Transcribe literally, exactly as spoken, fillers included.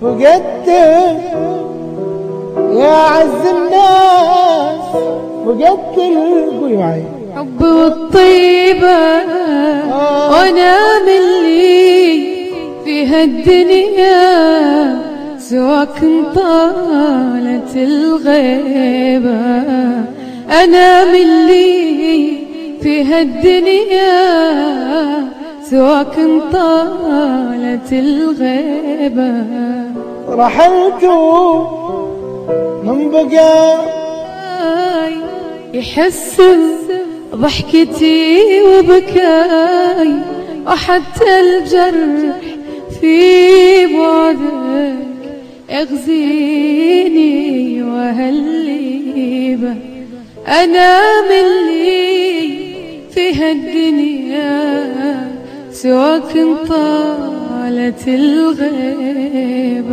فقدتك يا أعز الناس، فقدت قولي معي حب والطيبة آه. وانا من لي في هالدنيا سواك طالت الغيبة. انا من لي في هالدنيا سواك طالت الغيبة. رحلت من بقى يحس ضحكتي وبكاي، وحتى الجرح في بعدك يغزيني وهالليبة. أنا من لي في هالدنيا سواك طالت الغيبة.